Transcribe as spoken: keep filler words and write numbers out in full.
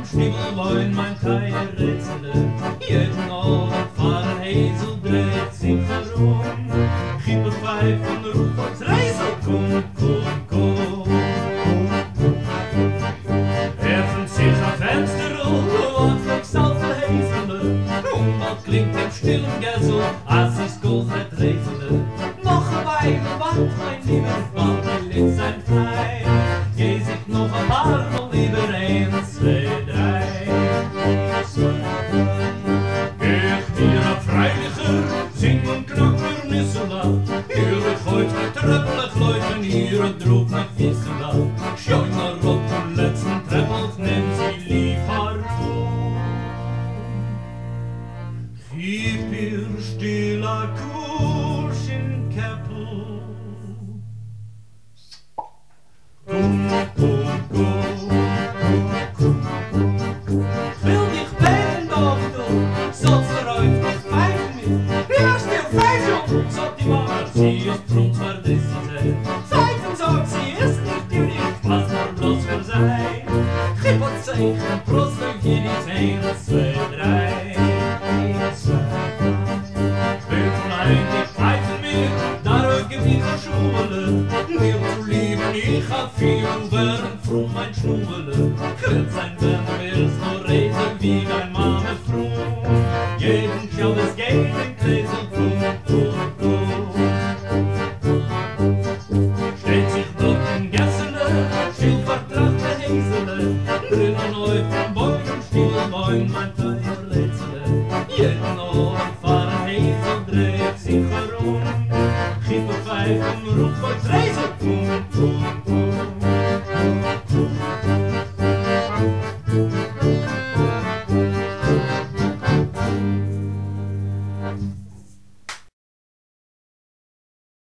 Stiebel wollen mein Teier rätsele. Jeden Abend fahren Häsel, dreht sich herum. Kippe pfeifen, ruf uns Reisel, komm, komm, komm. Öffnet sich ein Fenster und fliegst auf der Häsele. Und bald klingt im stillen Gessel, als ist Goldret Räsele. Noch ein Weile, wart mein lieber Vater, litt sein frei. Geh sich noch ein paar Mal lieber eins, zwei, drei. Ich dir ein Freilicher, sing und knack für Nissela. Ihre heute tröppelig Leuten, ihre Druck nach Wissela. Schau mal auf den letzten Treppel, nehm sie lieb herum. Gib ihr stiller Kurs in Keppel. Komm, komm, komm, komm, komm. Ich will dich beten, Doktor, sollst du heute nicht pfeifen mit. Wie hast du Pfeifen? Sagt die Mama, sie ist prompt verdrissig sein. Pfeifen, sagt sie, ist nicht die nicht, was nur bloß für sein. Gib und Zeichen, Prost durch jede Zehn, zwei, drei. Eins, zwei, drei. Ich will allein nicht pfeifen mehr, darum gib ich eine Schule. Mir zu lieben, ich hab viel und während froh mein Schnubbele. Ich will sein, wenn du willst, nur reden wie dein Mame froh. Jeden Schaubes geht in Gläsel froh, froh, froh. Steht sich dort ein Gässele, still vertrachte Häsele. Drinnen auf dem Bäumen, still Bäumen, mein Teil.